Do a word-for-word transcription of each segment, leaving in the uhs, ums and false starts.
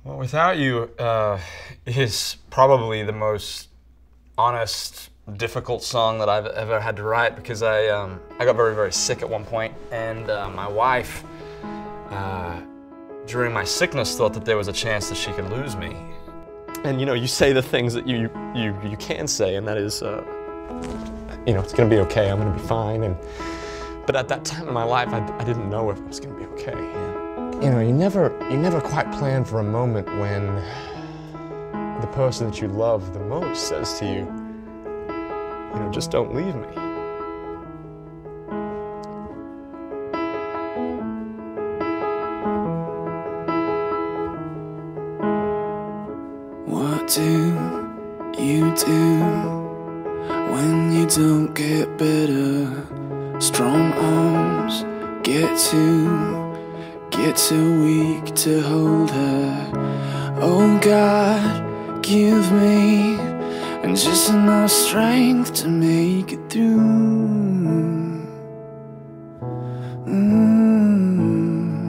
Well, Without You uh, is probably the most honest, difficult song that I've ever had to write because I um, I got very, very sick at one point, and uh, my wife, uh, during my sickness, thought that there was a chance that she could lose me. And you know, you say the things that you you you can say, and that is, uh, you know, it's gonna be okay. I'm gonna be fine. And but at that time in my life, I, I didn't know if it was gonna be okay. You know, you never you never quite plan for a moment when the person that you love the most says to you, you know, just don't leave me. What do you do when you don't get better? Strong arms get too, get too weak to hold her. Oh God, give me and just enough strength to make it through. Mm.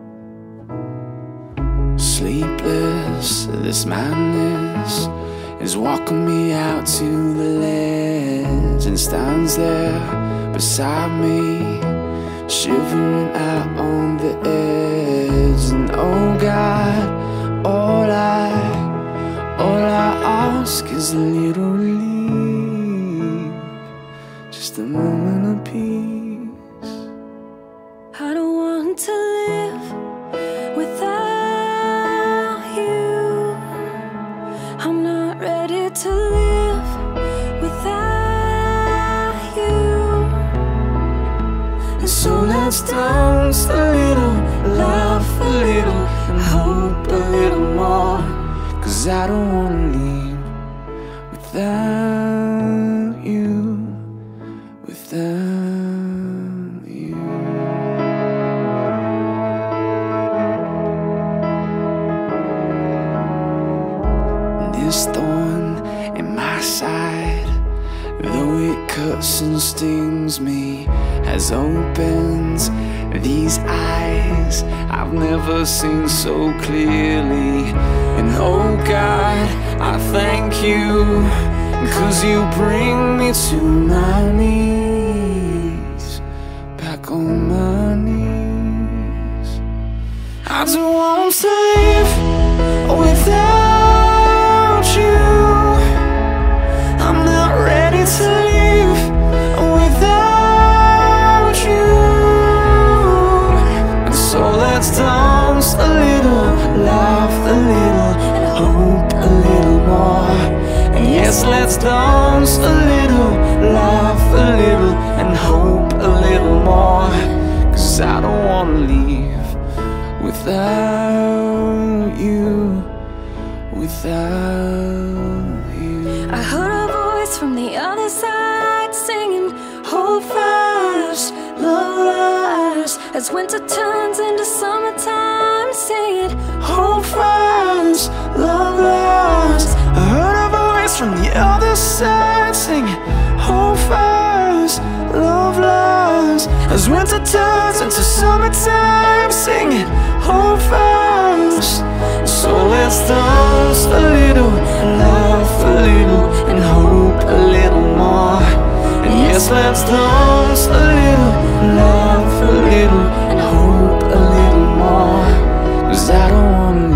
Sleepless, this madness is walking me out to the ledge, and stands there beside me, shivering out on the edge. And oh God, all I, all I ask is a little relief, just a moment of peace. I don't want to live without you. I'm not ready to live without you. And so let's dance a little, laugh a little, and hope a little more. 'Cause I don't wanna leave without you, without you. This thorn in my side, though it cuts and stings me, has opened these eyes I've never seen so clearly. And oh God, I thank you, 'cause you bring me to my knees, back on my knees. I don't want to live without you. I'm not ready to live without you. And so let's dance a little, laugh a little, and hope a little more. And yes, let's dance a little, laugh a little, and hope a little more. 'Cause I don't wanna leave without you, without you. I heard a voice from the other side singing, hold fast, love lasts, as winter turns into summertime, singing, Hold fast, love lasts. I heard a voice from the other side singing, hold fast, love lasts, as winter turns into summertime, singing, hold fast. So let's dance a little, laugh a little, and hope a little more. And yes, let's dance a little, laugh a little, and hope a little more. 'Cause I don't wanna